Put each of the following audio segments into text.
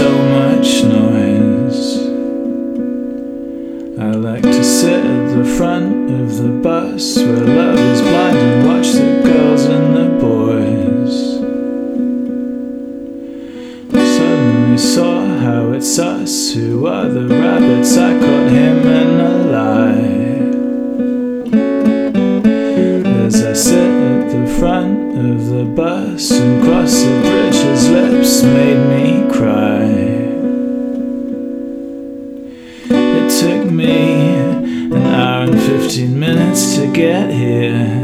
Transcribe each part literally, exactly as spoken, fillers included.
so much noise. I like to sit at the front of the bus where love is blind and watch the girls and the boys. Suddenly saw how it's us who are the rabbits. I caught him in a lie. As I sit at the front of the bus and cross the bridge, his lips made me cry. It took me an hour and fifteen minutes to get here.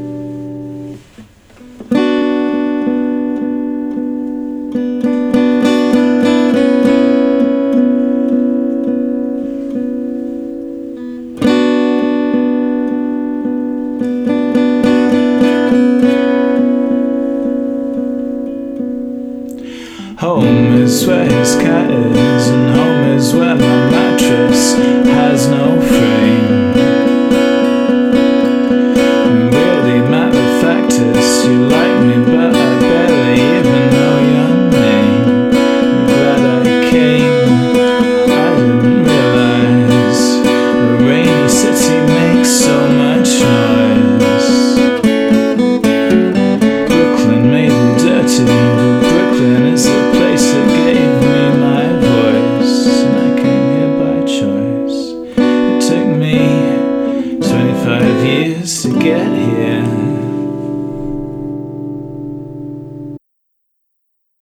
Home is where his cat is, and home is where my mattress has no friends.